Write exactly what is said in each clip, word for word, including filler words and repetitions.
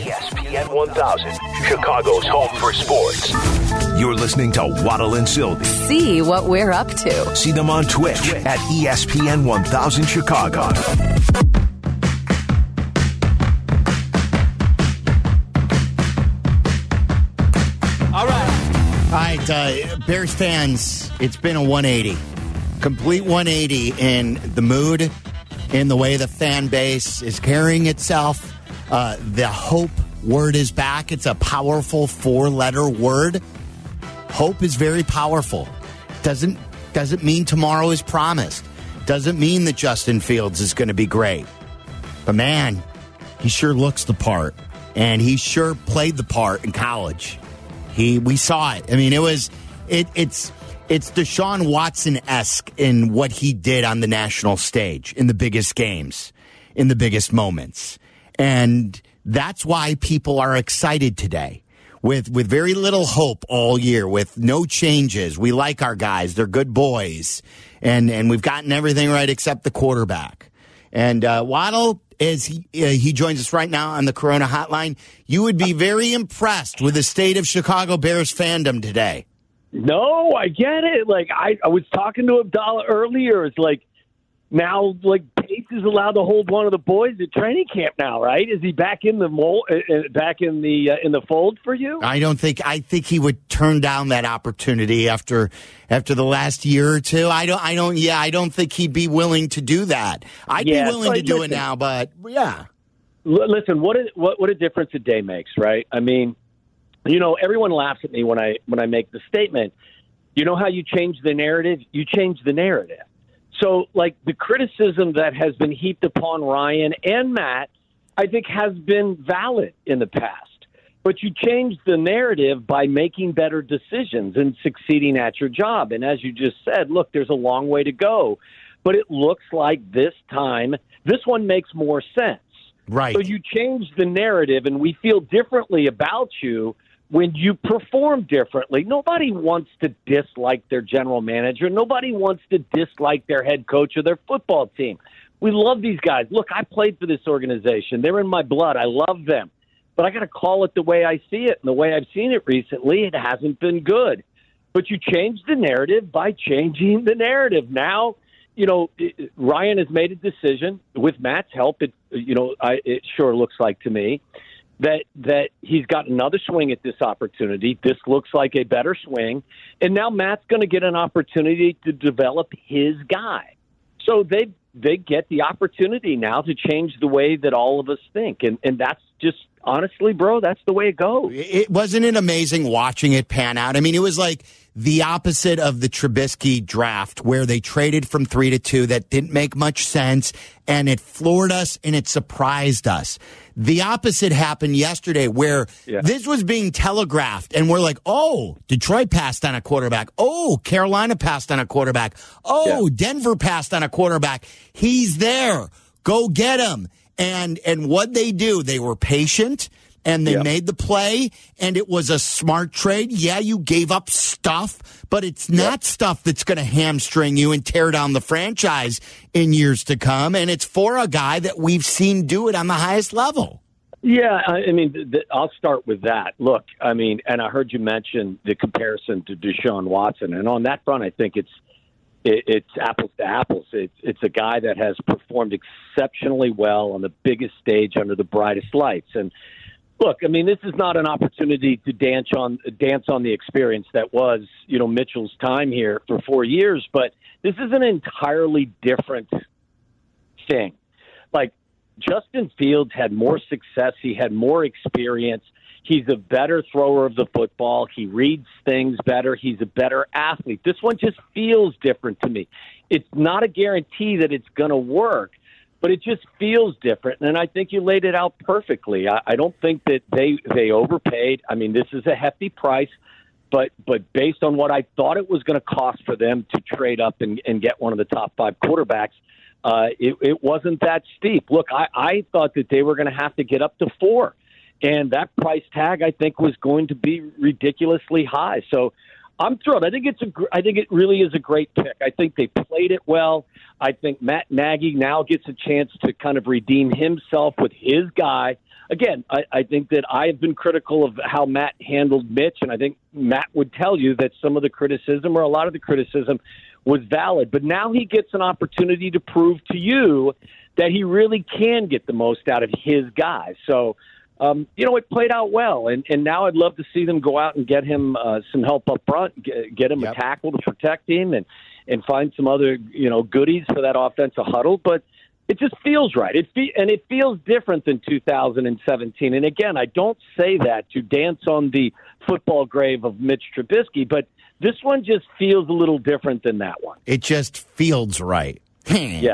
E S P N one thousand, Chicago's home for sports. You're listening to Waddle and Sylvie. See what we're up to. See them on Twitch at E S P N one thousand Chicago. All right. All right, uh, Bears fans, it's been a one eighty. Complete one eighty in the mood, in the way the fan base is carrying itself. Uh, the hope word is back. It's a powerful four-letter word. Hope is very powerful. Doesn't doesn't mean tomorrow is promised. Doesn't mean that Justin Fields is going to be great. But man, he sure looks the part, and he sure played the part in college. He we saw it. I mean, it was it it's it's Deshaun Watson-esque in what he did on the national stage in the biggest games, in the biggest moments. And that's why people are excited today. With with very little hope all year, with no changes. We like our guys. They're good boys. And and we've gotten everything right except the quarterback. And uh, Waddle, as he, uh, he joins us right now on the Corona Hotline, you would be very impressed with the state of Chicago Bears fandom today. No, I get it. Like, I, I was talking to Abdallah earlier. It's like, now, like, Pace is allowed to hold one of the boys at training camp now, right? Is he back in the mold, uh, back in the uh, in the fold for you? I don't think. I think he would turn down that opportunity after after the last year or two. I don't. I don't. Yeah, I don't think he'd be willing to do that. I'd yeah, be willing to do listen, it now, but yeah. L- listen, what a, what what a difference a day makes, right? I mean, you know, everyone laughs at me when I when I make the statement. You know how you change the narrative? You change the narrative. So, like, the criticism that has been heaped upon Ryan and Matt, I think has been valid in the past. But you change the narrative by making better decisions and succeeding at your job. And as you just said, look, there's a long way to go. But it looks like this time, this one makes more sense. Right. So you change the narrative, and we feel differently about you when you perform differently. Nobody wants to dislike their general manager. Nobody wants to dislike their head coach or their football team. We love these guys. Look, I played for this organization. They're in my blood. I love them. But I got to call it the way I see it. And the way I've seen it recently, it hasn't been good. But you change the narrative by changing the narrative. Now, you know, Ryan has made a decision with Matt's help. It, you know, I, it sure looks like to me that that he's got another swing at this opportunity. This looks like a better swing. And now Matt's going to get an opportunity to develop his guy. So they they get the opportunity now to change the way that all of us think. And, and that's just, honestly, bro, that's the way it goes. It wasn't it amazing watching it pan out? I mean, it was like the opposite of the Trubisky draft where they traded from three to two that didn't make much sense, and it floored us and it surprised us. The opposite happened yesterday where yeah. this was being telegraphed, and we're like, oh, Detroit passed on a quarterback. Oh, Carolina passed on a quarterback. Oh, yeah. Denver passed on a quarterback. He's there. Go get him. And and what they do, they were patient, and they yep. made the play, and it was a smart trade. Yeah, you gave up stuff, but it's not yep. stuff that's going to hamstring you and tear down the franchise in years to come, and it's for a guy that we've seen do it on the highest level. Yeah, I mean, th- th- I'll start with that. Look, I mean, and I heard you mention the comparison to Deshaun Watson, and on that front, I think it's it, it's apples to apples. It's it's a guy that has performed exceptionally well on the biggest stage under the brightest lights. And look, I mean, this is not an opportunity to dance on dance on the experience that was, you know, Mitchell's time here for four years, but this is an entirely different thing. Like, Justin Fields had more success. He had more experience. He's a better thrower of the football. He reads things better. He's a better athlete. This one just feels different to me. It's not a guarantee that it's going to work, but it just feels different. And I think you laid it out perfectly. I, I don't think that they, they overpaid. I mean, this is a hefty price, but but based on what I thought it was going to cost for them to trade up and, and get one of the top five quarterbacks, uh, it, it wasn't that steep. Look, I, I thought that they were going to have to get up to four. And that price tag, I think, was going to be ridiculously high. So I'm thrilled. I think it's a. I think it really is a great pick. I think they played it well. I think Matt Nagy now gets a chance to kind of redeem himself with his guy. again, I, I think that I've been critical of how Matt handled Mitch, and I think Matt would tell you that some of the criticism or a lot of the criticism was valid. But now he gets an opportunity to prove to you that he really can get the most out of his guys. So, um, you know, it played out well, and, and now I'd love to see them go out and get him uh, some help up front, get, get him yep. a tackle to protect him, and, and find some other, you know, goodies for that offensive huddle. But it just feels right. It fe- and it feels different than two thousand seventeen. And again, I don't say that to dance on the football grave of Mitch Trubisky, but this one just feels a little different than that one. It just feels right. Yeah.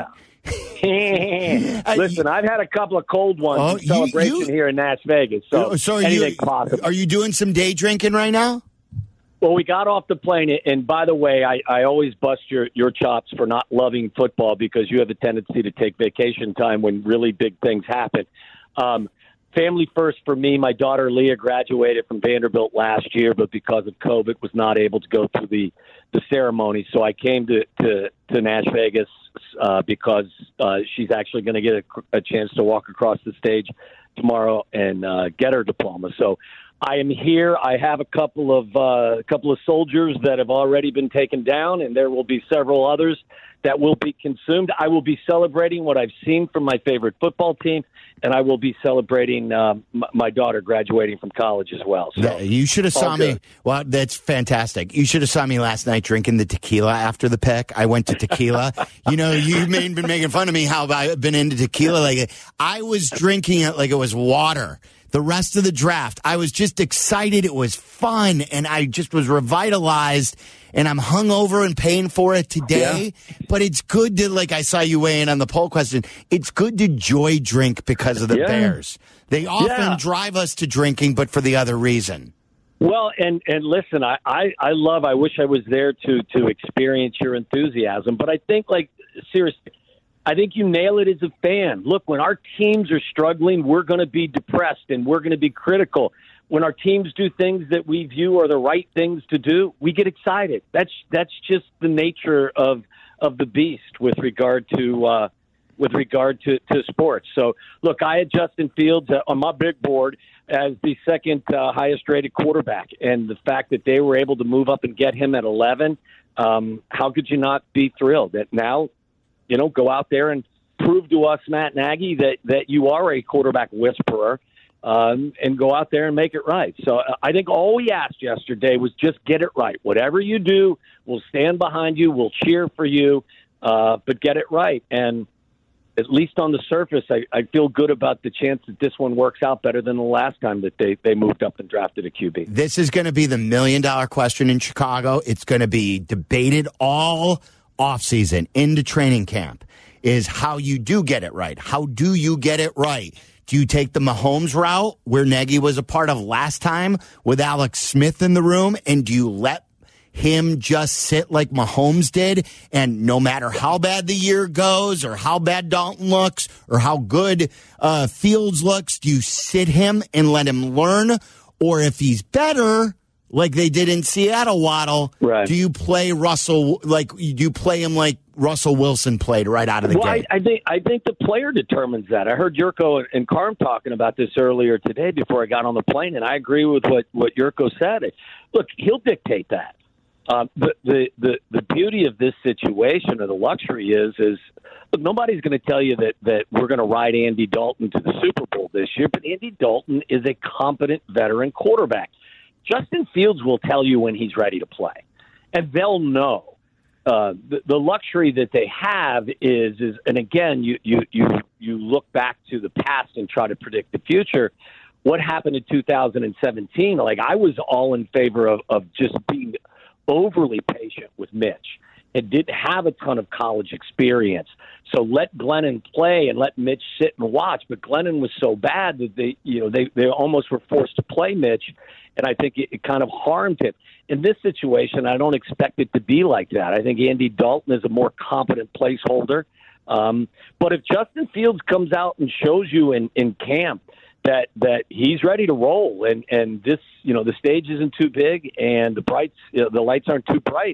Listen, I've had a couple of cold ones oh, in celebration you, you, here in Nash Vegas, so, so are anything you, possible. Are you doing some day drinking right now? Well, we got off the plane, and by the way, I, I always bust your, your chops for not loving football because you have a tendency to take vacation time when really big things happen. Um, family first for me. My daughter Leah graduated from Vanderbilt last year, but because of COVID was not able to go through the, the ceremony. So I came to, to, to Nash Vegas uh, because uh, she's actually going to get a, a chance to walk across the stage tomorrow and uh, get her diploma. So I am here. I have a couple of uh, a couple of soldiers that have already been taken down, and there will be several others that will be consumed. I will be celebrating what I've seen from my favorite football team, and I will be celebrating um, m- my daughter graduating from college as well. So you should have saw me. Well, that's fantastic. You should have saw me last night drinking the tequila after the pick. I went to tequila. You know, you've been making fun of me how I've been into tequila. Like I was drinking it like it was water. The rest of the draft, I was just excited. It was fun, and I just was revitalized, and I'm hungover and paying for it today. Yeah. But it's good to, like I saw you weigh in on the poll question, it's good to joy drink because of the yeah. Bears. They often yeah. drive us to drinking, but for the other reason. Well, and, and listen, I, I, I love, I wish I was there to, to experience your enthusiasm, but I think, like, seriously, I think you nail it as a fan. Look, when our teams are struggling, we're going to be depressed and we're going to be critical. When our teams do things that we view are the right things to do, we get excited. That's that's just the nature of of the beast with regard to uh, with regard to, to sports. So, look, I had Justin Fields uh, on my big board as the second uh, highest rated quarterback, and the fact that they were able to move up and get him at eleven, um, how could you not be thrilled that now? You know, go out there and prove to us, Matt Nagy, that, that you are a quarterback whisperer, um, and go out there and make it right. So uh, I think all we asked yesterday was just get it right. Whatever you do, we'll stand behind you, we'll cheer for you, uh, but get it right. And at least on the surface, I, I feel good about the chance that this one works out better than the last time that they, they moved up and drafted a Q B. This is going to be the million-dollar question in Chicago. It's going to be debated all offseason into training camp is how you do get it right. How do you get it right? Do you take the Mahomes route where Nagy was a part of last time with Alex Smith in the room, and do you let him just sit like Mahomes did, and no matter how bad the year goes or how bad Dalton looks or how good uh, Fields looks, do you sit him and let him learn? Or if he's better, like they did in Seattle, Waddle, right. do you play Russell, like, do you play him like Russell Wilson played right out of the well, gate? I, I think I think the player determines that. I heard Yurko and Carm talking about this earlier today before I got on the plane, and I agree with what, what Yurko said. Look, he'll dictate that. Um, the, the, the, the beauty of this situation, or the luxury is, is look, nobody's going to tell you that, that we're going to ride Andy Dalton to the Super Bowl this year, but Andy Dalton is a competent veteran quarterback. Justin Fields will tell you when he's ready to play, and they'll know. Uh, the, the luxury that they have is, is, and again, you, you, you, you look back to the past and try to predict the future. What happened in two thousand seventeen? Like, I was all in favor of, of just being overly patient with Mitch and didn't have a ton of college experience. So let Glennon play and let Mitch sit and watch. But Glennon was so bad that they, you know, they, they almost were forced to play Mitch. And I think it, it kind of harmed him. In this situation, I don't expect it to be like that. I think Andy Dalton is a more competent placeholder. Um, but if Justin Fields comes out and shows you in, in camp that that he's ready to roll, and, and this, you know, the stage isn't too big and the brights, you know, the lights aren't too bright,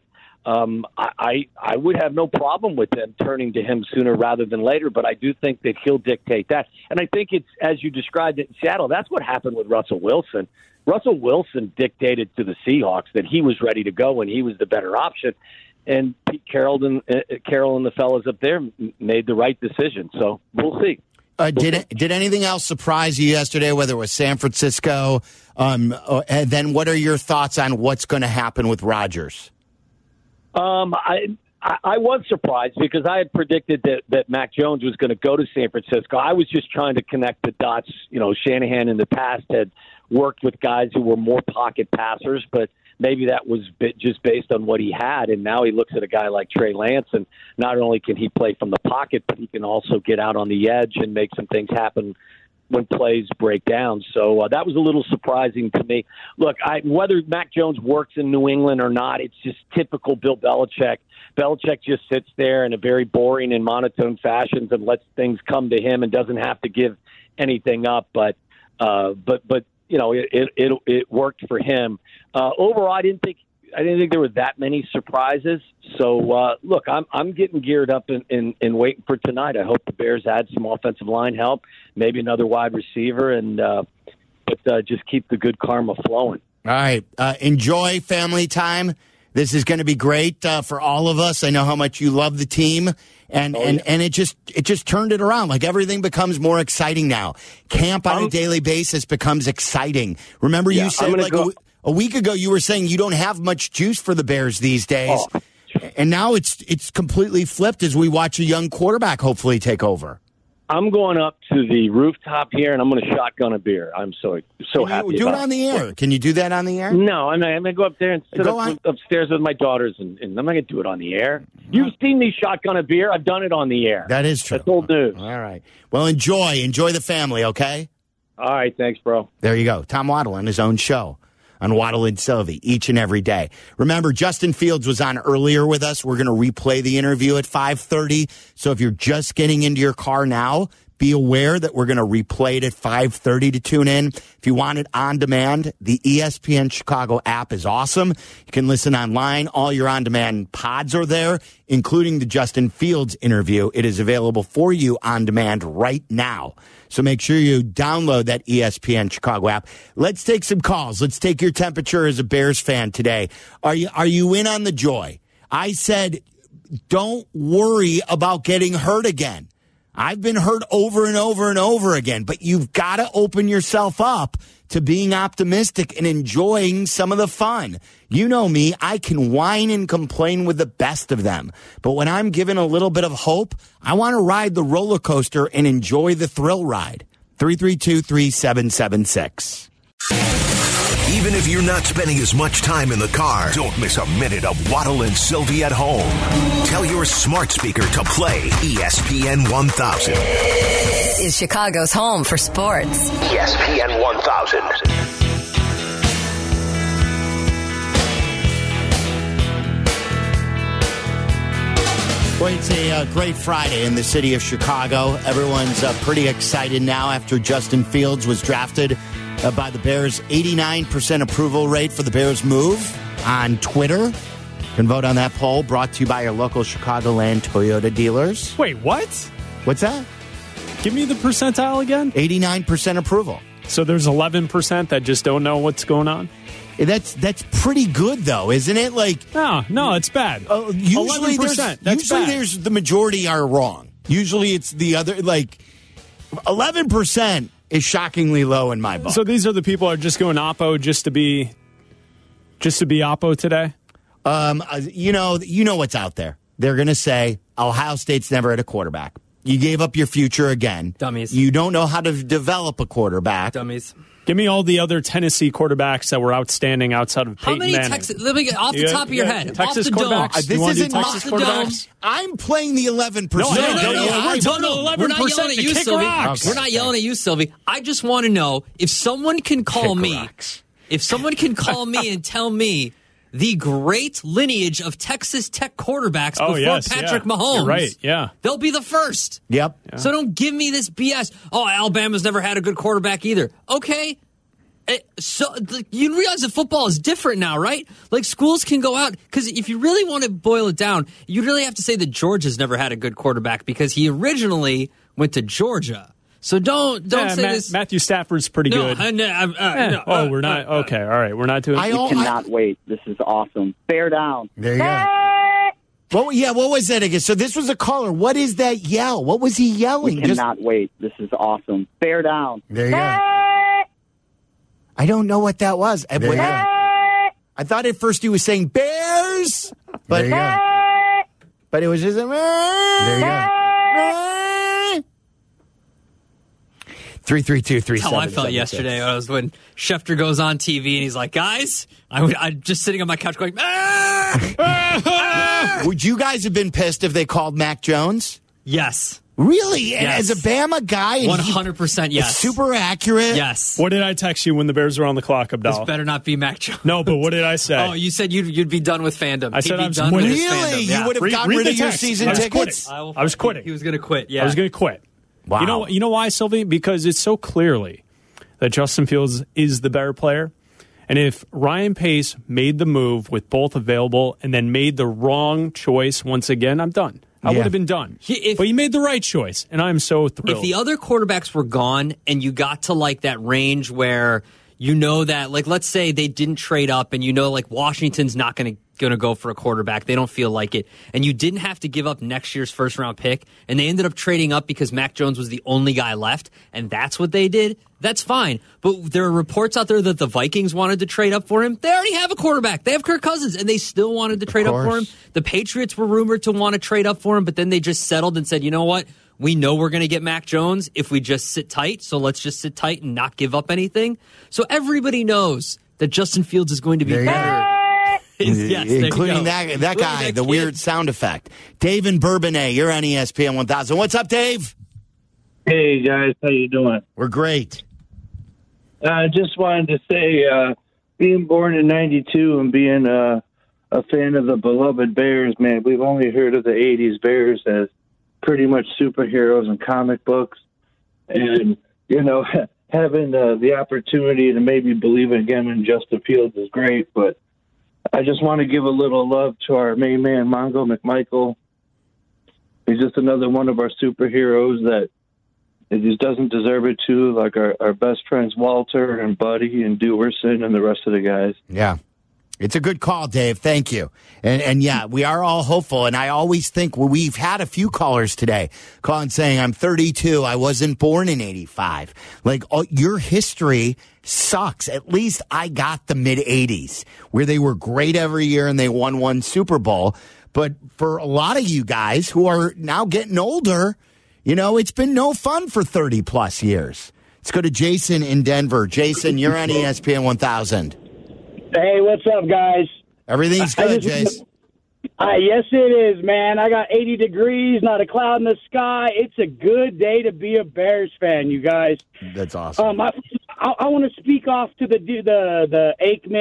um, I, I I would have no problem with them turning to him sooner rather than later. But I do think that he'll dictate that. And I think it's, as you described it in Seattle, that's what happened with Russell Wilson. Russell Wilson dictated to the Seahawks that he was ready to go and he was the better option. And Pete Carroll and, uh, Carroll and the fellas up there made the right decision. So we'll see. Uh, did it, did anything else surprise you yesterday, whether it was San Francisco? Um, or, and then what are your thoughts on what's going to happen with Rodgers? Um, I, I I was surprised because I had predicted that, that Mac Jones was going to go to San Francisco. I was just trying to connect the dots. You know, Shanahan in the past had worked with guys who were more pocket passers, but maybe that was just based on what he had, and now he looks at a guy like Trey Lance, and not only can he play from the pocket, but he can also get out on the edge and make some things happen when plays break down. So uh, that was a little surprising to me. Look, I, whether Mac Jones works in New England or not, it's just typical Bill Belichick. Belichick just sits there in a very boring and monotone fashion and lets things come to him and doesn't have to give anything up. But, uh, but, but, you know, it, it, it, it worked for him. Uh, overall, I didn't think I didn't think there were that many surprises. So, uh, look, I'm I'm getting geared up and in, in, in waiting for tonight. I hope the Bears add some offensive line help, maybe another wide receiver, and uh, but uh, just keep the good karma flowing. All right. Uh, enjoy family time. This is going to be great uh, for all of us. I know how much you love the team. And, oh, and, yeah. and it just it just turned it around. Like everything becomes more exciting now. Camp on um, a daily basis becomes exciting. Remember yeah, you said like go- a, a week ago you were saying you don't have much juice for the Bears these days. Oh. And now it's it's completely flipped as we watch a young quarterback hopefully take over. I'm going up to the rooftop here, and I'm going to shotgun a beer. I'm so so Can happy. You do about it on the air. Can you do that on the air? No, I'm, I'm going to go up there and sit go up, upstairs with my daughters, and, and I'm not going to do it on the air. You've seen me shotgun a beer. I've done it on the air. That is true. That's old news. All right. Well, enjoy. Enjoy the family, okay? All right. Thanks, bro. There you go. Tom Waddle on his own show on Waddle and Sylvie each and every day. Remember, Justin Fields was on earlier with us. We're going to replay the interview at five thirty. So if you're just getting into your car now, be aware that we're going to replay it at five thirty to tune in. If you want it on demand, the E S P N Chicago app is awesome. You can listen online. All your on-demand pods are there, including the Justin Fields interview. It is available for you on demand right now. So make sure you download that E S P N Chicago app. Let's take some calls. Let's take your temperature as a Bears fan today. Are you, are you in on the joy? I said, don't worry about getting hurt again. I've been hurt over and over and over again, but you've got to open yourself up to being optimistic and enjoying some of the fun. You know me, I can whine and complain with the best of them. But when I'm given a little bit of hope, I want to ride the roller coaster and enjoy the thrill ride. three three two, three seven seven six. Even if you're not spending as much time in the car, don't miss a minute of Waddle and Sylvie at home. Tell your smart speaker to play E S P N one thousand. This is Chicago's home for sports. E S P N one thousand. Well, it's a uh, great Friday in the city of Chicago. Everyone's uh, pretty excited now after Justin Fields was drafted uh, by the Bears. eighty-nine percent approval rate for the Bears move on Twitter. You can vote on that poll, brought to you by your local Chicagoland Toyota dealers. Wait, what? What's that? Give me the percentile again. eighty-nine percent approval. So there's eleven percent that just don't know what's going on? That's that's pretty good, though, isn't it? Like, no, no, it's bad. Uh, usually, there's, that's usually bad. there's the majority are wrong. Usually, it's the other. Like, eleven percent is shockingly low in my book. So these are the people who are just going Oppo just to be, just to be Oppo today. Um, uh, you know, you know what's out there. They're going to say Ohio State's never had a quarterback. You gave up your future again. Dummies. You don't know how to develop a quarterback. Dummies. Give me all the other Tennessee quarterbacks that were outstanding outside of Peyton How many Manning. Texas? Let me get off the you top got, of your you head. Texas off the dome. quarterbacks. Uh, Do you this isn't Texas off the quarterbacks. I'm playing the eleven percent. No, No, no, no, no, we're, talking no, no, we're not yelling at to you, kick Sylvie. rocks. We're not yelling at you, Sylvie. I just want to know if someone can call Kick me, rocks. if someone can call me and tell me the great lineage of Texas Tech quarterbacks Oh, before yes, Patrick yeah. Mahomes. You're right, yeah. They'll be the first. Yep. So don't give me this B S. Oh, Alabama's never had a good quarterback either. Okay. It, so like, you realize that football is different now, right? Like schools can go out because if you really want to boil it down, you really have to say that Georgia's never had a good quarterback because he originally went to Georgia. So don't don't yeah, say Ma- this. Matthew Stafford's pretty no, good. I, I, I, Eh, no, oh, uh, we're not uh, okay. All right, we're not doing. I You al- cannot I- wait. This is awesome. Bear down. There you go. Well, yeah, what was that again? So this was a caller. What is that yell? What was he yelling? You cannot wait. This is awesome. Bear down. There you go. I don't know what that was. I, There you go. I thought at first he was saying bears, but There you go. but it was just a There you go. Three three two three. That's how I felt yesterday. I was when Schefter goes on T V and he's like, "Guys, I would, I'm just sitting on my couch going, ah! ah!" Would you guys have been pissed if they called Mac Jones? Yes, Really? And Yes. as a Bama guy, and one he- hundred percent. it's Yes, super accurate. yes. What did I text you when the Bears were on the clock, This Abdallah? better not be Mac Jones. No, but what did I say? Oh, you said you'd you'd be done with fandom. I said He'd be I'm done with his Really? fandom. You Yeah. would have Read- gotten read rid the of your text. season I was tickets? quitting. I will- I was quitting. He was going to quit. Yeah, I was going to quit. Wow. You know, you know why, Sylvie? Because it's so clearly that Justin Fields is the better player. And if Ryan Pace made the move with both available and then made the wrong choice once again, I'm done. I Yeah. would have been done. He- if- but he made the right choice, and I'm so thrilled. If the other quarterbacks were gone and you got to like that range where you know that, like, let's say they didn't trade up and you know, like, Washington's not going to going to go for a quarterback. They don't feel like it. And you didn't have to give up next year's first round pick. And they ended up trading up because Mac Jones was the only guy left. And that's what they did. That's fine. But there are reports out there that the Vikings wanted to trade up for him. They already have a quarterback. They have Kirk Cousins and they still wanted to trade up for him. course. The Patriots were rumored to want to trade up for him, but then they just settled and said, you know what? We know we're going to get Mac Jones if we just sit tight. So let's just sit tight and not give up anything. So everybody knows that Justin Fields is going to be There you better. Yes, there you including go. that that Including guy, that the kid. weird sound effect. Dave in Bourbonnais, you're on E S P N one thousand. What's up, Dave? Hey guys, how you doing? We're great. I uh, just wanted to say, uh, being born in ninety-two and being uh, a fan of the beloved Bears, man, we've only heard of the eighties Bears as pretty much superheroes and comic books. And, you know, having uh, the opportunity to maybe believe again in Justin Fields is great, but I just want to give a little love to our main man, Mongo McMichael. He's just another one of our superheroes that it just doesn't deserve it too, like our, our best friends Walter and Buddy and Dewerson and the rest of the guys. Yeah. It's a good call, Dave. Thank you. And and yeah, we are all hopeful. And I always think, well, we've had a few callers today calling saying, I'm thirty-two. I wasn't born in eighty-five. Like, all, your history sucks. At least I got the mid eighties where they were great every year and they won one Super Bowl. But for a lot of you guys who are now getting older, you know, it's been no fun for thirty plus years. Let's go to Jason in Denver. Jason, you're on E S P N one thousand. Hey, what's up, guys? Everything's I good, just- Jace. Uh, yes, it is, man. I got eighty degrees, not a cloud in the sky. It's a good day to be a Bears fan, you guys. That's awesome. Um, I, I, I want to speak off to the du- the the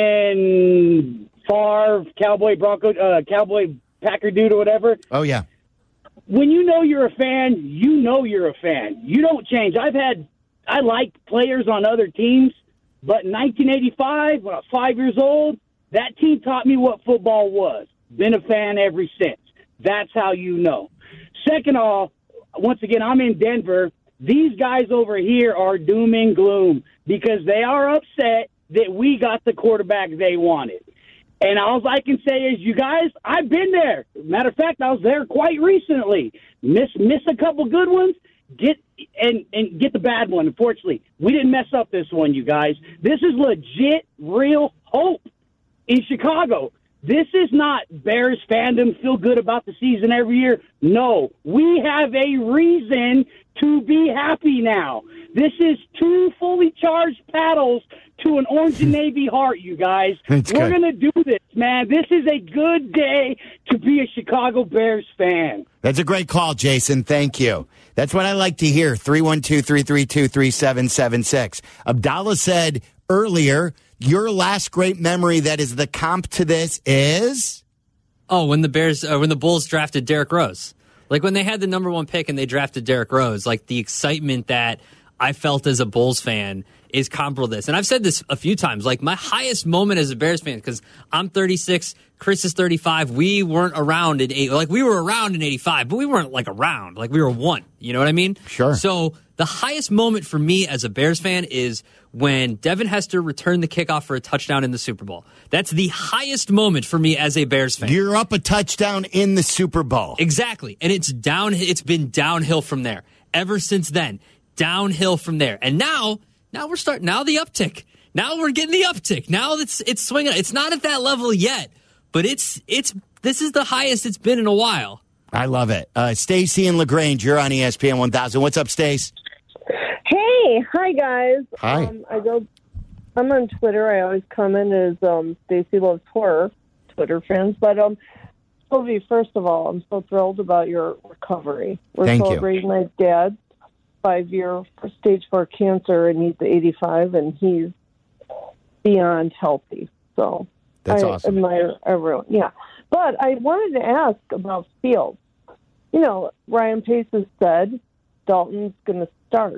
Aikman, Favre, Cowboy Bronco, uh, Cowboy Packer dude or whatever. Oh, yeah. When you know you're a fan, you know you're a fan. You don't change. I've had I like players on other teams, but in nineteen eighty-five, when I was five years old, that team taught me what football was. Been a fan ever since. That's how you know. Second of all, once again, I'm in Denver. These guys over here are doom and gloom because they are upset that we got the quarterback they wanted. And all I can say is, you guys, I've been there. Matter of fact, I was there quite recently. Miss miss a couple good ones, get and and get the bad one. Unfortunately, we didn't mess up this one, you guys. This is legit, real hope in Chicago. This is not Bears fandom feel good about the season every year. No, we have a reason to be happy now. This is two fully charged paddles to an orange and navy heart, you guys. That's We're good. going to do this, man. This is a good day to be a Chicago Bears fan. That's a great call, Jason. Thank you. That's what I like to hear. three one two, three three two, three seven seven six. Abdallah said earlier, your last great memory that is the comp to this is? Oh, when the Bears, uh, when the Bulls drafted Derrick Rose. Like when they had the number one pick and they drafted Derrick Rose, like the excitement that I felt as a Bulls fan is comparable to this. And I've said this a few times. Like, my highest moment as a Bears fan, because I'm thirty-six, Chris is thirty-five. We weren't around in eight. Like, we were around in eighty-five, but we weren't, like, around. Like, we were one. You know what I mean? Sure. So the highest moment for me as a Bears fan is when Devin Hester returned the kickoff for a touchdown in the Super Bowl. That's the highest moment for me as a Bears fan. You're up a touchdown in the Super Bowl. Exactly. And it's down. It's been downhill from there. Ever since then, downhill from there. And now, now we're starting, now the uptick. Now we're getting the uptick. Now it's it's swinging. It's not at that level yet, but it's it's this is the highest it's been in a while. I love it. Uh, Stacy and LaGrange, you're on E S P N one thousand. What's up, Stace? Hey, hi guys. Hi. Um, I go. I'm on Twitter. I always comment as um, Stacy Loves Horror, Twitter fans. But um, Sylvie, first of all, I'm so thrilled about your recovery. We're Thank you. celebrating my dad's five-year stage four cancer, and he's eighty-five, and he's beyond healthy. So That's I awesome. admire everyone. Yeah, but I wanted to ask about Fields. You know, Ryan Pace has said Dalton's going to start.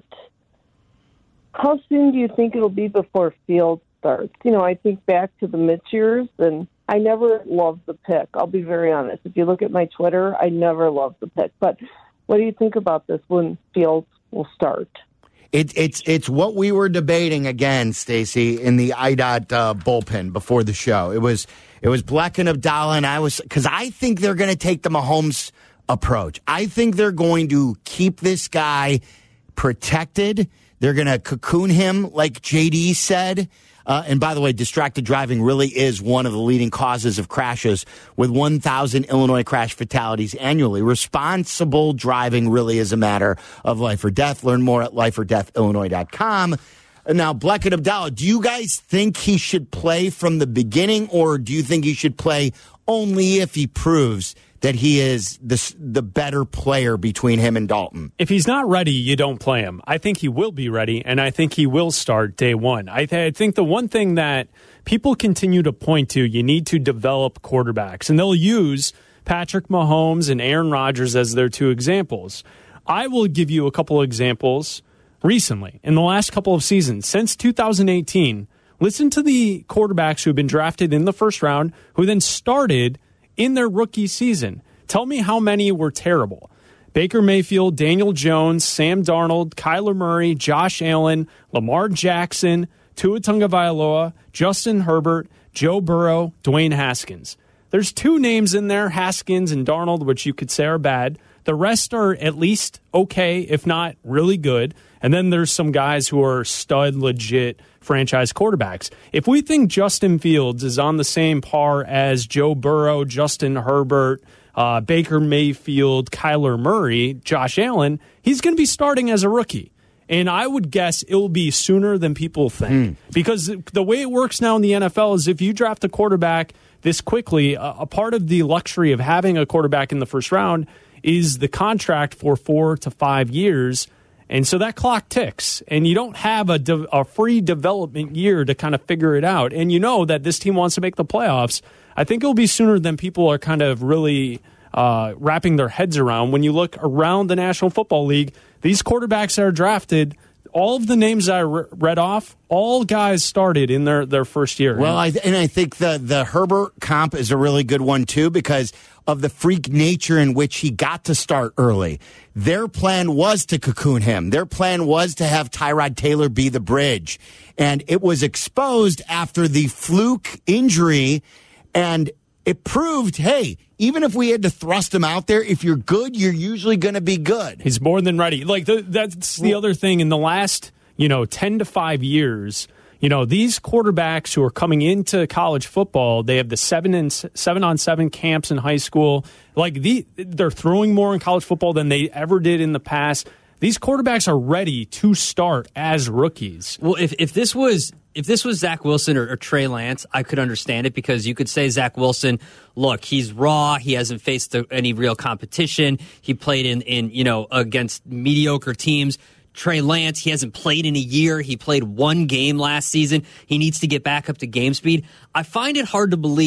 How soon do you think it'll be before Fields starts? You know, I think back to the Mitch years, and I never loved the pick. I'll be very honest. If you look at my Twitter, I never loved the pick. But what do you think about this when Fields will start? It, it's it's what we were debating again, Stacy, in the I D O T uh, bullpen before the show. It was it was Bleck and Abdallah, and I was because I think they're going to take the Mahomes approach. I think they're going to keep this guy protected. They're going to cocoon him, like J D said. Uh, and by the way, distracted driving really is one of the leading causes of crashes, with one thousand Illinois crash fatalities annually. Responsible driving really is a matter of life or death. Learn more at life or death illinois dot com. Now, Bleck and Abdallah, do you guys think he should play from the beginning, or do you think he should play only if he proves that he is the, the better player between him and Dalton? If he's not ready, you don't play him. I think he will be ready, and I think he will start day one. I, th- I think the one thing that people continue to point to, you need to develop quarterbacks, and they'll use Patrick Mahomes and Aaron Rodgers as their two examples. I will give you a couple of examples recently, in the last couple of seasons, since two thousand eighteen. Listen to the quarterbacks who have been drafted in the first round, who then started in their rookie season. Tell me how many were terrible. Baker Mayfield, Daniel Jones, Sam Darnold, Kyler Murray, Josh Allen, Lamar Jackson, Tua Tagovailoa, Justin Herbert, Joe Burrow, Dwayne Haskins. There's two names in there, Haskins and Darnold, which you could say are bad. The rest are at least okay, if not really good. And then there's some guys who are stud, legit franchise quarterbacks. If we think Justin Fields is on the same par as Joe Burrow, Justin Herbert, uh, Baker Mayfield, Kyler Murray, Josh Allen, he's going to be starting as a rookie. And I would guess it will be sooner than people think. Mm. Because the way it works now in the N F L is if you draft a quarterback this quickly, a, a part of the luxury of having a quarterback in the first round is the contract for four to five years. And so that clock ticks, and you don't have a, de- a free development year to kind of figure it out. And you know that this team wants to make the playoffs. I think it'll be sooner than people are kind of really uh, wrapping their heads around. When you look around the National Football League, these quarterbacks that are drafted, all of the names I re- read off, all guys started in their, their first year. Well, I, and I think the, the Herbert comp is a really good one, too, because of the freak nature in which he got to start early. Their plan was to cocoon him. Their plan was to have Tyrod Taylor be the bridge. And it was exposed after the fluke injury, and it proved, hey, even if we had to thrust him out there, if you're good, you're usually going to be good. He's more than ready. Like the, that's the other thing in the last, you know, ten to five years. You know, these quarterbacks who are coming into college football, they have the seven and seven on seven camps in high school. Like the, they're throwing more in college football than they ever did in the past. These quarterbacks are ready to start as rookies. Well, if if this was if this was Zach Wilson or, or Trey Lance, I could understand it, because you could say Zach Wilson, look, he's raw, he hasn't faced the, any real competition, he played in in you know against mediocre teams. Trey Lance, he hasn't played in a year. He played one game last season. He needs to get back up to game speed. I find it hard to believe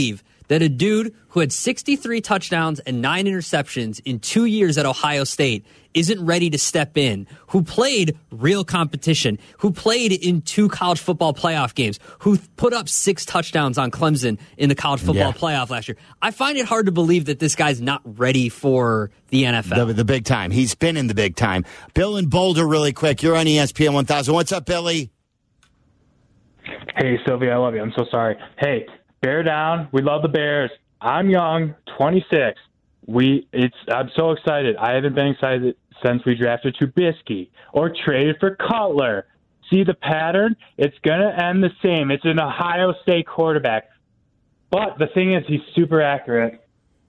that a dude who had sixty-three touchdowns and nine interceptions in two years at Ohio State isn't ready to step in, who played real competition, who played in two college football playoff games, who put up six touchdowns on Clemson in the college football Yeah. playoff last year. I find it hard to believe that this guy's not ready for the N F L. The, the big time. He's been in the big time. Bill in Boulder, really quick. You're on E S P N one thousand. What's up, Billy? Hey, Sylvia, I love you. I'm so sorry. Hey, bear down. We love the Bears. I'm young, twenty-six. We, it's. I'm so excited. I haven't been excited since we drafted Trubisky or traded for Cutler. See the pattern? It's going to end the same. It's an Ohio State quarterback. But the thing is, he's super accurate.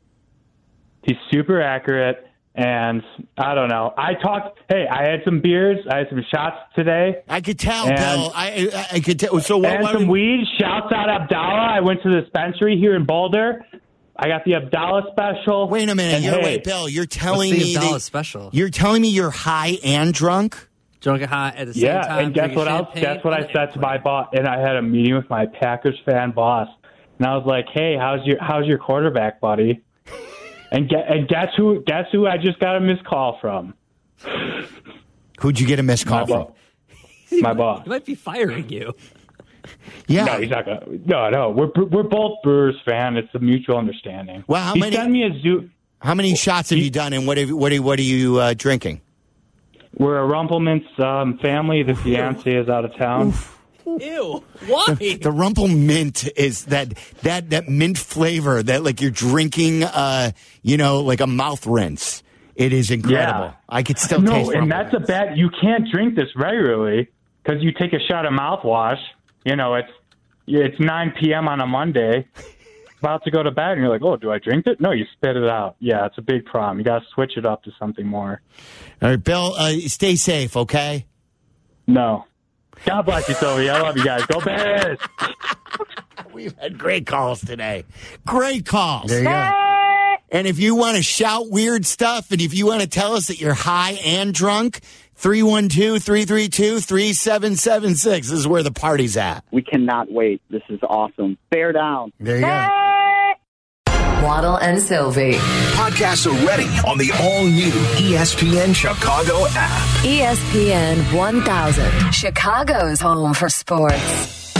He's super accurate. And I don't know. I talked. Hey, I had some beers. I had some shots today. I could tell, and, Bill. I, I I could tell. So what? And what some weed. Shouts out Abdallah. I went to the dispensary here in Boulder. I got the Abdallah special. Wait a minute. And You're, hey, wait, Bill. You're telling What's the me Abdallah that, special? You're telling me you're high and drunk? Drunk and high at the same yeah, time. and guess drinking what else? champagne Guess what on I the said to my boss? And I had a meeting with my Packers fan boss, and I was like, "Hey, how's your how's your quarterback, buddy?" And get, and guess who? Guess who? I just got a missed call from. Who'd you get a missed call my from? Boss. My boss. He might be firing you. Yeah. No, he's not gonna. No, no. We're we're both Brewers fan. It's a mutual understanding. Well, how he many? sent me a zoo. How many shots have you done, and what have, what are, what are you uh, drinking? We're a Rumplemints um, family. The fiance is out of town. Ew. Why? The, the Rumple Mint is that that that mint flavor that like you're drinking, uh, you know, like a mouth rinse. It is incredible. Yeah. I could still no, taste. and Rumple that's a Mints. bad. You can't drink this regularly because you take a shot of mouthwash. You know, it's it's nine p.m. on a Monday, about to go to bed, and you're like, "Oh, do I drink it?" No, you spit it out. Yeah, it's a big problem. You got to switch it up to something more. All right, Bill. Uh, stay safe, okay? No. God bless you, Sylvia. I love you guys. Go Bears! We've had great calls today. Great calls. There you go. And if you want to shout weird stuff, and if you want to tell us that you're high and drunk, three one two, three three two, three seven seven six is where the party's at. We cannot wait. This is awesome. Bear down. There you go. Waddle and Sylvie. Podcasts are ready on the all-new E S P N Chicago app. E S P N one thousand. Chicago's home for sports.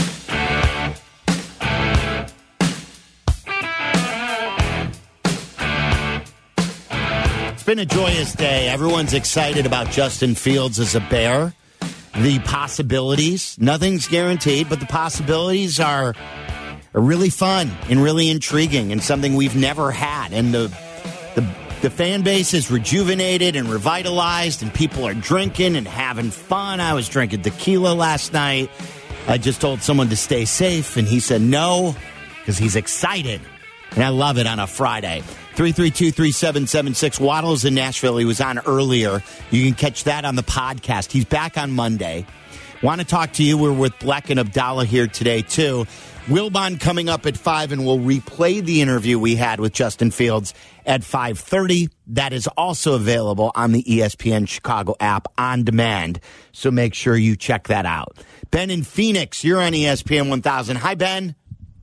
It's been a joyous day. Everyone's excited about Justin Fields as a Bear. The possibilities, nothing's guaranteed, but the possibilities are, are really fun and really intriguing and something we've never had. And the, the the fan base is rejuvenated and revitalized, and people are drinking and having fun. I was drinking tequila last night. I just told someone to stay safe, and he said no because he's excited. And I love it on a Friday. three three two, three seven seven six. Waddle's in Nashville. He was on earlier. You can catch that on the podcast. He's back on Monday. Want to talk to you. We're with Black and Abdallah here today, too. Wilbon coming up at five, and we'll replay the interview we had with Justin Fields at five thirty. That is also available on the E S P N Chicago app on demand, so make sure you check that out. Ben in Phoenix, you're on E S P N one thousand. Hi, Ben.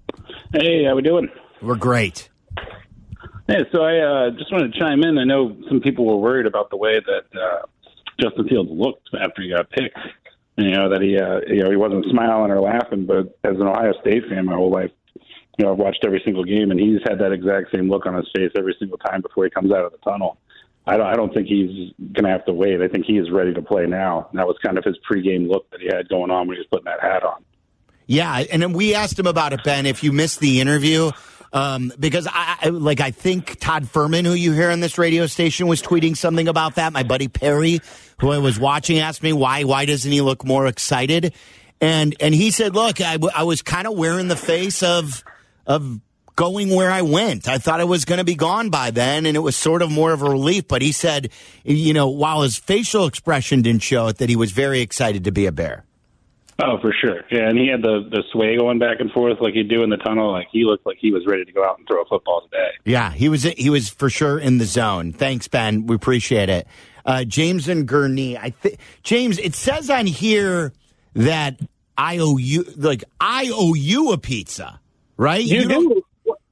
Hey, how we doing? We're great. Hey, so I uh, just wanted to chime in. I know some people were worried about the way that uh, Justin Fields looked after he got picked. You know, that he, uh, you know, he wasn't smiling or laughing, but as an Ohio State fan my whole life, you know, I've watched every single game, and he's had that exact same look on his face every single time before he comes out of the tunnel. I don't, I don't think he's going to have to wait. I think he is ready to play now. And that was kind of his pregame look that he had going on when he was putting that hat on. Yeah, and then we asked him about it, Ben, if you missed the interview, um, because I, I like I think Todd Furman, who you hear on this radio station, was tweeting something about that. My buddy Perry, who I was watching, asked me why why doesn't he look more excited, and and he said, look, I, I was kind of wearing the face of of going where I went. I thought I was going to be gone by then, and it was sort of more of a relief. But he said, you know, while his facial expression didn't show it, that he was very excited to be a Bear. Oh, for sure. Yeah, and he had the, the sway going back and forth like he'd do in the tunnel. Like he looked like he was ready to go out and throw a football today. Yeah, he was he was for sure in the zone. Thanks, Ben. We appreciate it. Uh, James and Gurney. I think James, it says on here that I owe you like I owe you a pizza, right? You, you do. Wait,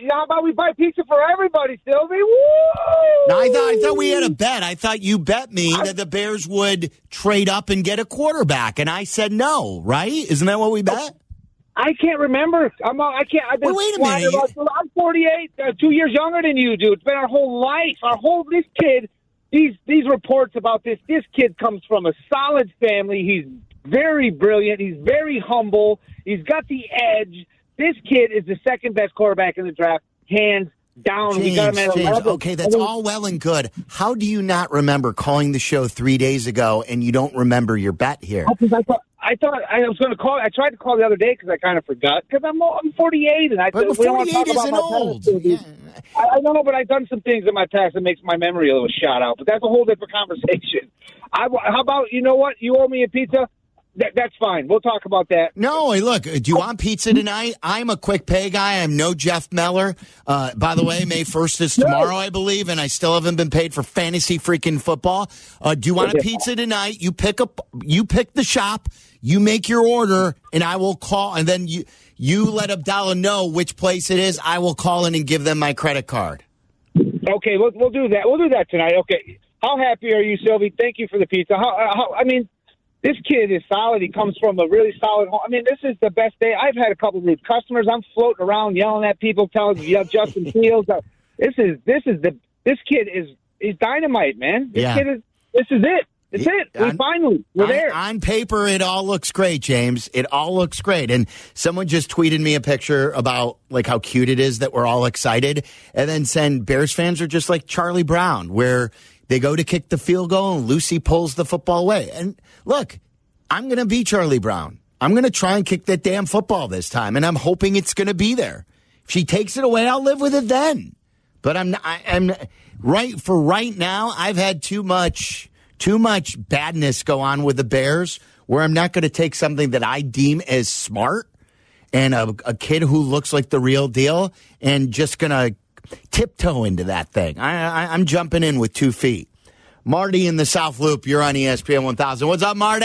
how about we buy pizza for everybody, Sylvie? Woo! No, I thought I thought we had a bet. I thought you bet me that the Bears would trade up and get a quarterback, and I said no. Right? Isn't that what we bet? I can't remember. I'm. I can't. I've been. Wait, wait a minute. About, I'm forty-eight, uh, two years younger than you, dude. It's been our whole life. Our whole this kid. These these reports about this. This kid comes from a solid family. He's very brilliant. He's very humble. He's got the edge. This kid is the second best quarterback in the draft, hands down. James, we got him at James, eleven. okay, that's all well and good. How do you not remember calling the show three days ago and you don't remember your bet here? Because I thought I thought I was going to call. I tried to call the other day because I kind of forgot. Because I'm I'm forty-eight and I. But we don't want to talk forty-eight about isn't my old. past, yeah. I, I know, but I've done some things in my past that makes my memory a little shot out. But that's a whole different conversation. I, how about you know what? You owe me a pizza. That, that's fine. We'll talk about that. No, hey, look, do you want pizza tonight? I'm a quick pay guy. I'm no Jeff Meller. Uh, by the way, May first is tomorrow, I believe, and I still haven't been paid for fantasy freaking football. Uh, do you want a pizza tonight? You pick up, you pick the shop, you make your order, and I will call, and then you, you let Abdallah know which place it is. I will call in and give them my credit card. Okay, we'll, we'll do that. We'll do that tonight. Okay. How happy are you, Sylvie? Thank you for the pizza. How, how, I mean, this kid is solid. He comes from a really solid home. I mean, this is the best day. I've had a couple of rude customers. I'm floating around yelling at people, telling them, yeah, Justin Fields. Uh, this is this is the this kid is is dynamite, man. This Yeah. kid is this is it. It's it. We On- finally we're on, there. On paper, it all looks great, James. It all looks great. And someone just tweeted me a picture about like how cute it is that we're all excited, and then said Bears fans are just like Charlie Brown, where they go to kick the field goal and Lucy pulls the football away. And look, I'm going to be Charlie Brown. I'm going to try and kick that damn football this time, and I'm hoping it's going to be there. If she takes it away, I'll live with it then. But I'm not, I, I'm right for right now. I've had too much too much badness go on with the Bears, where I'm not going to take something that I deem as smart and a, a kid who looks like the real deal and just going to tiptoe into that thing. I, I, I'm jumping in with two feet. Marty in the South Loop, you're on E S P N one thousand. What's up, Marty?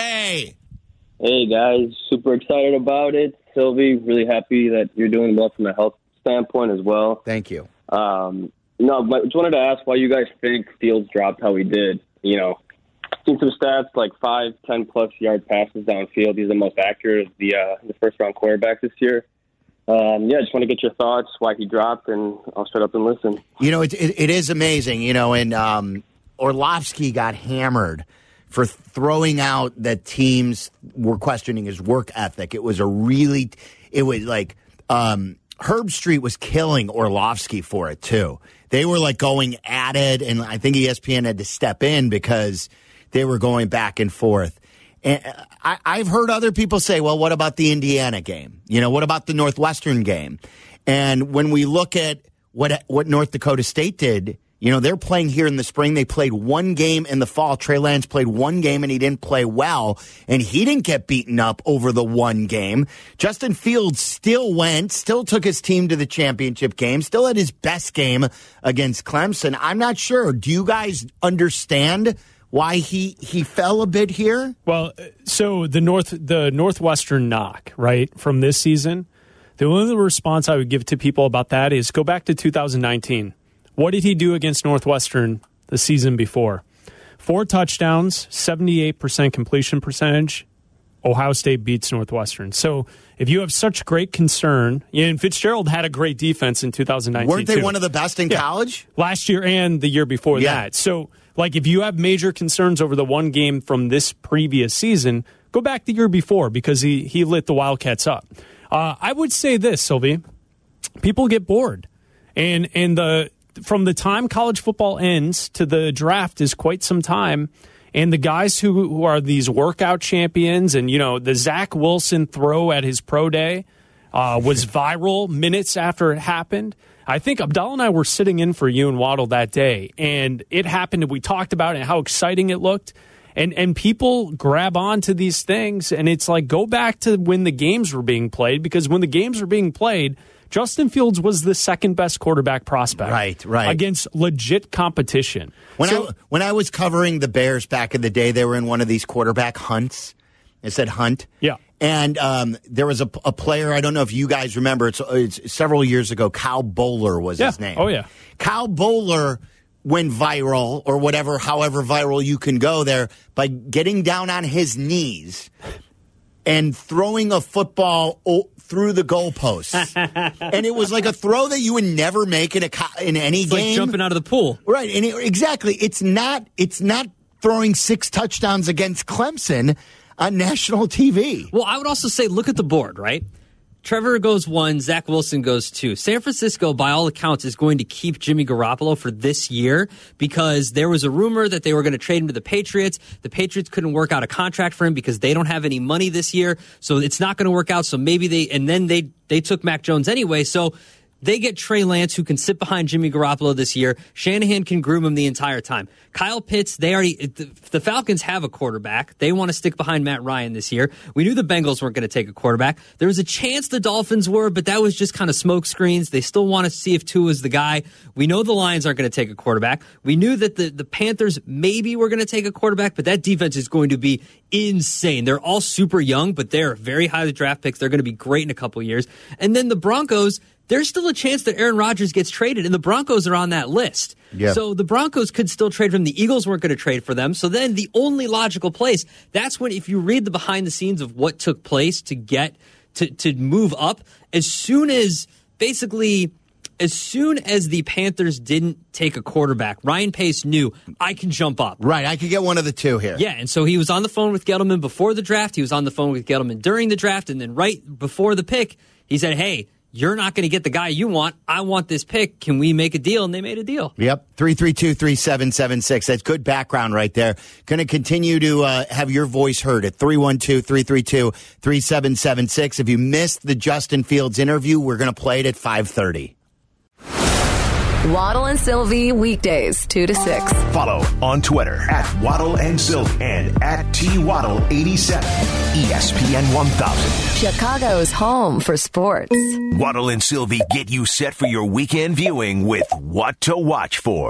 Hey, guys. Super excited about it. Sylvie, really happy that you're doing well from a health standpoint as well. Thank you. Um, no, but just wanted to ask why you guys think Fields dropped how he did. You know, seen some stats like five, ten-plus yard passes downfield. He's the most accurate of the, uh, the first-round quarterback this year. Um, yeah, just want to get your thoughts, why he dropped, and I'll shut up and listen. You know, it, it, it is amazing, you know, and um, Orlovsky got hammered for throwing out that teams were questioning his work ethic. It was a really, it was like, um, Herb Street was killing Orlovsky for it, too. They were like going at it, and I think E S P N had to step in because they were going back and forth. And I, I've heard other people say, well, what about the Indiana game? You know, what about the Northwestern game? And when we look at what what North Dakota State did, you know, they're playing here in the spring. They played one game in the fall. Trey Lance played one game, and he didn't play well, and he didn't get beaten up over the one game. Justin Fields still went, still took his team to the championship game, still had his best game against Clemson. I'm not sure. Do you guys understand why he he fell a bit here? Well, so the North the Northwestern knock, right, from this season, the only response I would give to people about that is go back to two thousand nineteen. What did he do against Northwestern the season before? Four touchdowns, seventy-eight percent completion percentage. Ohio State beats Northwestern. So if you have such great concern, and Fitzgerald had a great defense in two thousand nineteen. Weren't they too. one of the best in Yeah. college? Last year and the year before Yeah. that. So, like, if you have major concerns over the one game from this previous season, go back the year before because he, he lit the Wildcats up. Uh, I would say this, Sylvie. People get bored. And and the from the time college football ends to the draft is quite some time. And the guys who, who are these workout champions and, you know, the Zach Wilson throw at his pro day uh, was viral minutes after it happened. I think Abdallah and I were sitting in for you and Waddle that day, and it happened, and we talked about it and how exciting it looked. And and people grab onto these things, and it's like, go back to when the games were being played, because when the games were being played, Justin Fields was the second best quarterback prospect. Right, right. Against legit competition. When so, I when I was covering the Bears back in the day, they were in one of these quarterback hunts. It said hunt. Yeah. And um, there was a, a player, I don't know if you guys remember, it's, it's several years ago, Kyle Bowler was yeah. his name. Oh, yeah. Kyle Bowler went viral, or whatever, however viral you can go there, by getting down on his knees and throwing a football o- through the goalposts. And it was like a throw that you would never make in a co- in any it's game. Like jumping out of the pool. Right, and it, exactly. It's not it's not throwing six touchdowns against Clemson on national T V. Well, I would also say, look at the board, right? Trevor goes one, Zach Wilson goes two. San Francisco, by all accounts, is going to keep Jimmy Garoppolo for this year because there was a rumor that they were going to trade him to the Patriots. The Patriots couldn't work out a contract for him because they don't have any money this year, so it's not going to work out. So maybe they, and then they they took Mac Jones anyway, so they get Trey Lance, who can sit behind Jimmy Garoppolo this year. Shanahan can groom him the entire time. Kyle Pitts, they already, the, the Falcons have a quarterback. They want to stick behind Matt Ryan this year. We knew the Bengals weren't going to take a quarterback. There was a chance the Dolphins were, but that was just kind of smoke screens. They still want to see if Tua is the guy. We know the Lions aren't going to take a quarterback. We knew that the, the Panthers maybe were going to take a quarterback, but that defense is going to be insane. They're all super young, but they're very highly draft picks. They're going to be great in a couple of years. And then the Broncos, there's still a chance that Aaron Rodgers gets traded, and the Broncos are on that list. Yep. So the Broncos could still trade for him. The Eagles weren't going to trade for them. So then the only logical place, that's when, if you read the behind the scenes of what took place to get, to, to move up, as soon as, basically, as soon as the Panthers didn't take a quarterback, Ryan Pace knew, I can jump up. Right, I could get one of the two here. Yeah, and so he was on the phone with Gettleman before the draft. He was on the phone with Gettleman during the draft, and then right before the pick, he said, hey, you're not going to get the guy you want. I want this pick. Can we make a deal? And they made a deal. Yep. three three two, three seven seven six. That's good background right there. Going to continue to uh, have your voice heard at three one two, three three two, three seven seven six. If you missed the Justin Fields interview, we're going to play it at five thirty. Waddle and Sylvie, weekdays, two to six. Follow on Twitter at Waddle and Sylvie and at T Waddle eighty-seven. E S P N one thousand. Chicago's home for sports. Waddle and Sylvie get you set for your weekend viewing with What to Watch For.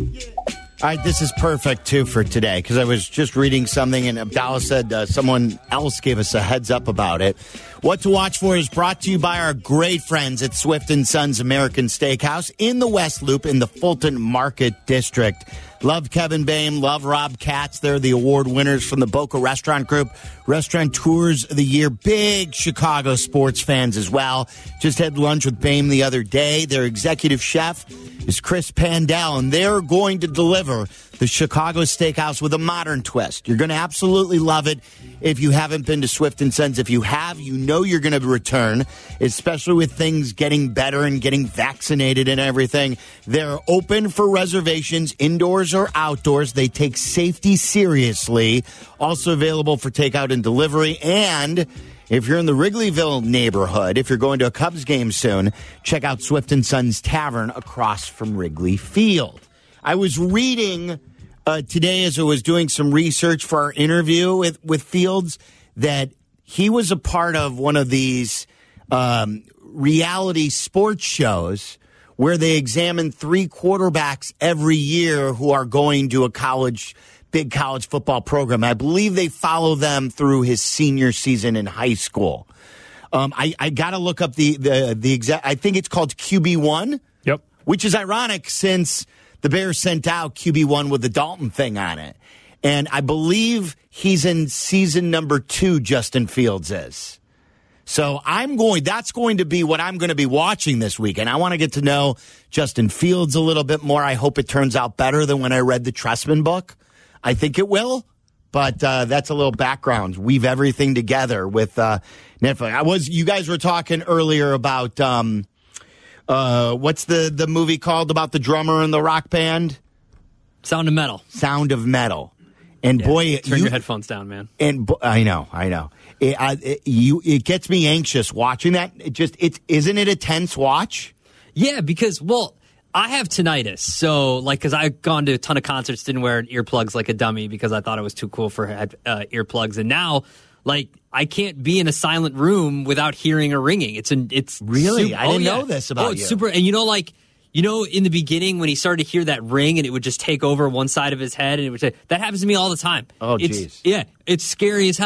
All right, this is perfect, too, for today, because I was just reading something, and Abdallah said uh, someone else gave us a heads up about it. What to Watch For is brought to you by our great friends at Swift and Sons American Steakhouse in the West Loop in the Fulton Market District. Love Kevin Boehm, love Rob Katz. They're the award winners from the Boca Restaurant Group. Restaurateurs of the Year. Big Chicago sports fans as well. Just had lunch with Boehm the other day. Their executive chef is Chris Pandell, and they're going to deliver the Chicago Steakhouse with a modern twist. You're going to absolutely love it if you haven't been to Swift and Sons. If you have, you know you're going to return, especially with things getting better and getting vaccinated and everything. They're open for reservations, indoors or outdoors. They take safety seriously. Also available for takeout and delivery. And if you're in the Wrigleyville neighborhood, if you're going to a Cubs game soon, check out Swift and Sons Tavern across from Wrigley Field. I was reading uh, today as I was doing some research for our interview with, with Fields that he was a part of one of these um, reality sports shows where they examine three quarterbacks every year who are going to a college, big college football program. I believe they follow them through his senior season in high school. Um, I, I got to look up the, the, the exact, I think it's called Q B one. Yep. Which is ironic since the Bears sent out Q B one with the Dalton thing on it. And I believe he's in season number two, Justin Fields is. So I'm going, that's going to be what I'm going to be watching this weekend. I want to get to know Justin Fields a little bit more. I hope it turns out better than when I read the Tressman book. I think it will, but uh, that's a little background. Weave everything together with uh, Netflix. I was, you guys were talking earlier about, um, uh, what's the, the movie called about the drummer in the rock band? Sound of Metal. Sound of Metal. And yeah, boy, turn you, your headphones down, man. And bo- I know, I know. It, I, it, you, it gets me anxious watching that. It just, it isn't it a tense watch? Yeah, because well, I have tinnitus, so like, because I've gone to a ton of concerts, didn't wear earplugs like a dummy because I thought it was too cool for head, uh, earplugs, and now like I can't be in a silent room without hearing a ringing. It's an, it's really, super, I didn't oh, yeah. know this about oh, it's you. Super, and you know, like. You know, in the beginning when he started to hear that ring and it would just take over one side of his head and it would say, that happens to me all the time. Oh, it's, jeez. Yeah, it's scary as hell.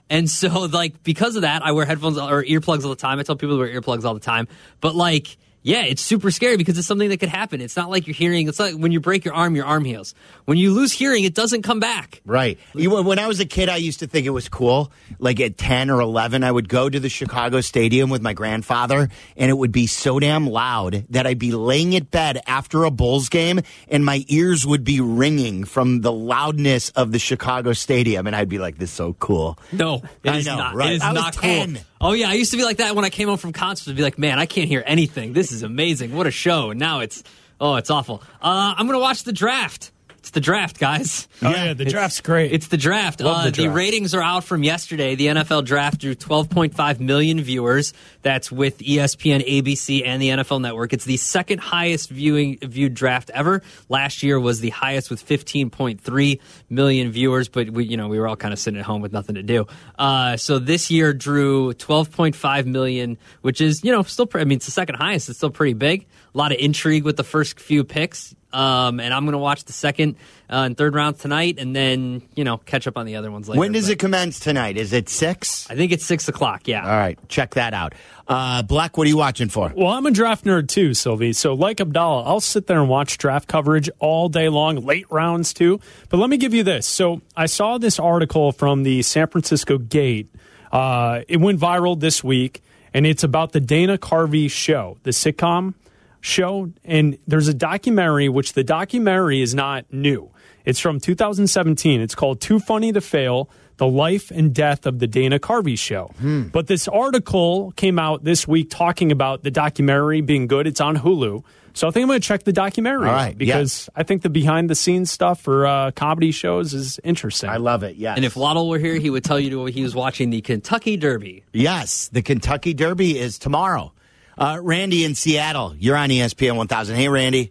And so, like, because of that, I wear headphones or earplugs all the time. I tell people to wear earplugs all the time. But, like, yeah, it's super scary because it's something that could happen. It's not like you're hearing. It's like when you break your arm, your arm heals. When you lose hearing, it doesn't come back. Right. You, when I was a kid, I used to think it was cool. Like at ten or eleven, I would go to the Chicago Stadium with my grandfather, and it would be so damn loud that I'd be laying at bed after a Bulls game, and my ears would be ringing from the loudness of the Chicago Stadium, and I'd be like, this is so cool. No, it I is know, not. right? It is I was not ten. cool. Oh, yeah, I used to be like that when I came home from concerts. I'd be like, man, I can't hear anything. This is amazing. What a show. And now it's, oh, it's awful. Uh, I'm going to watch the draft. It's the draft, guys. Oh, yeah, the draft's great. It's the draft. Love Uh, the the, draft. ratings are out from yesterday. The N F L draft drew twelve point five million viewers. That's with E S P N, A B C, and the N F L Network. It's the second highest viewing viewed draft ever. Last year was the highest with fifteen point three million viewers, but we, you know, we were all kind of sitting at home with nothing to do. Uh, so this year drew twelve point five million, which is, you know, still, pre- I mean, it's the second highest. It's still pretty big. A lot of intrigue with the first few picks. Um, and I'm going to watch the second uh, and third round tonight, and then, you know, catch up on the other ones later. When does But it commence tonight? Is it six? I think it's six o'clock, yeah. All right, check that out. Uh, Black, what are you watching for? Well, I'm a draft nerd too, Sylvie. So like Abdallah, I'll sit there and watch draft coverage all day long, late rounds too. But let me give you this. So I saw this article from the San Francisco Gate. Uh, it went viral this week, and it's about the Dana Carvey show, the sitcom show. And there's a documentary, which the documentary is not new. It's from two thousand seventeen. It's called Too Funny to Fail, The Life and Death of the Dana Carvey Show. Hmm. But this article came out this week talking about the documentary being good. It's on Hulu. So I think I'm going to check the documentary All out right, because I think the behind-the-scenes stuff for uh, comedy shows is interesting. I love it, yes. And if Waddle were here, he would tell you to, he was watching the Kentucky Derby. Yes, the Kentucky Derby is tomorrow. Uh, Randy in Seattle, you're on E S P N one thousand. Hey, Randy.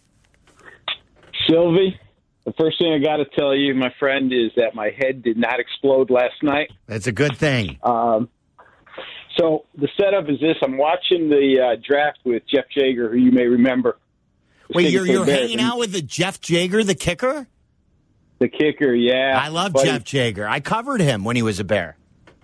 Sylvie, the first thing I got to tell you, my friend, is that my head did not explode last night. That's a good thing. Um, so the setup is this. I'm watching the uh, draft with Jeff Jager, who you may remember. Wait, you're, you're Bears. hanging out with the Jeff Jager, the kicker? The kicker, yeah. I love Buddy. Jeff Jager. I covered him when he was a Bear.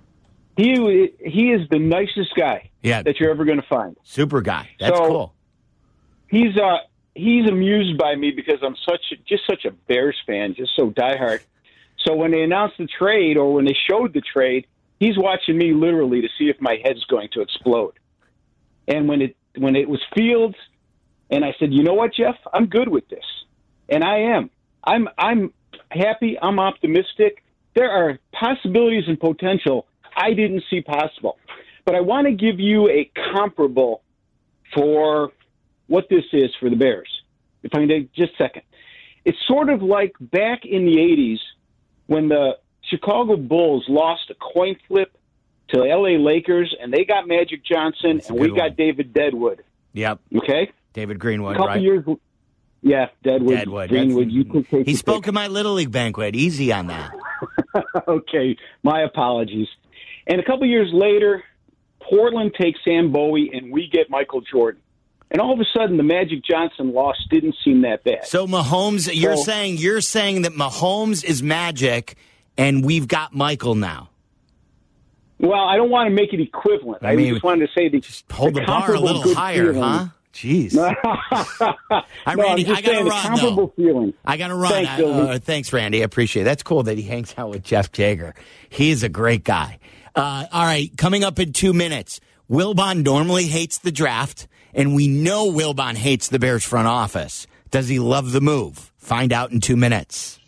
He he is the nicest guy Yeah. that you're ever going to find. Super guy. That's So, cool. He's uh he's amused by me because I'm such a, just such a Bears fan, just so diehard. So when they announced the trade or when they showed the trade, he's watching me literally to see if my head's going to explode. And when it when it was Fields, and I said, you know what, Jeff, I'm good with this, and I am. I'm I'm happy. I'm optimistic. There are possibilities and potential I didn't see possible. But I want to give you a comparable for what this is for the Bears. If I can take just a second. It's sort of like back in the eighties when the Chicago Bulls lost a coin flip to the L A Lakers, and they got Magic Johnson, That's a and we good got one. David Deadwood. Yep. Okay? David A Greenwood, couple right? years Yeah, Deadwood, Deadwood. Greenwood. That's- You can take He your spoke at my Little League banquet. Easy on that. Okay, my apologies. And a couple years later, Portland takes Sam Bowie, and we get Michael Jordan. And all of a sudden, the Magic Johnson loss didn't seem that bad. So Mahomes, you're So- saying you're saying that Mahomes is Magic, and we've got Michael now. Well, I don't want to make it equivalent. I I, mean, just wanted to say the Hold the, bar a comparable little good higher, feeling. huh? Jeez. No, I, no, Randy, I'm just I gotta saying the run, comparable though. feeling. I got to run. Thanks, I- Sylvie. uh, thanks, Randy. I appreciate it. That's cool that he hangs out with Jeff Jager. He's a great guy. Uh, all right, coming up in two minutes, Wilbon normally hates the draft, and we know Wilbon hates the Bears front office. Does he love the move? Find out in two minutes.